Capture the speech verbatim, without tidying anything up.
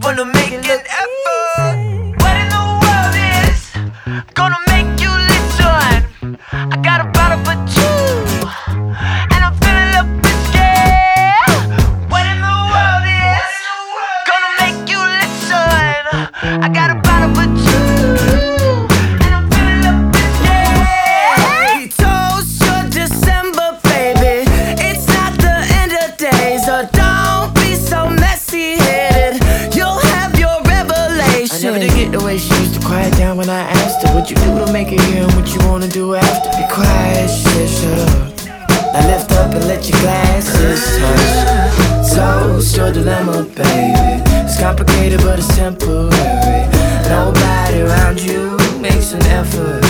wanna make an effort. What in the world is gonna make you listen? I got a bottle for two, and I'm feeling a bit scared. What in the world is gonna make you listen? I got a bottle for two, and I'm feeling a bit scared. Hey, toast your December, baby. It's not the end of days, so don't be so messy-headed. You'll have your revelation. I never did get the way she used to quiet down when I asked her what you do to make it here and what you wanna do after. Be quiet, she said shut up. Now lift up and let your glasses touch. Toast your dilemma, baby. It's complicated but it's temporary. Nobody around you makes an effort.